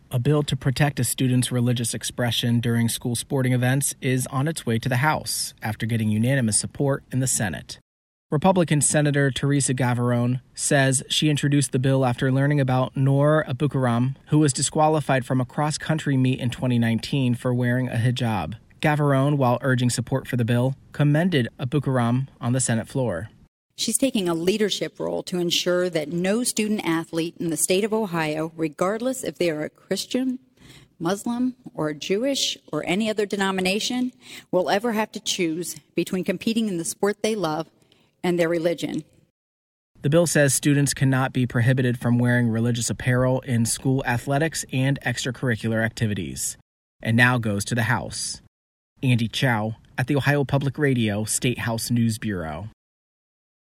A bill to protect a student's religious expression during school sporting events is on its way to the House after getting unanimous support in the Senate. Republican Senator Teresa Gavarone says she introduced the bill after learning about Noor Abukaram, who was disqualified from a cross-country meet in 2019 for wearing a hijab. Gavarone, while urging support for the bill, commended Abukaram on the Senate floor. She's taking a leadership role to ensure that no student-athlete in the state of Ohio, regardless if they are a Christian, Muslim, or Jewish, or any other denomination, will ever have to choose between competing in the sport they love and their religion. The bill says students cannot be prohibited from wearing religious apparel in school athletics and extracurricular activities. And now goes to the House. Andy Chow at the Ohio Public Radio State House News Bureau.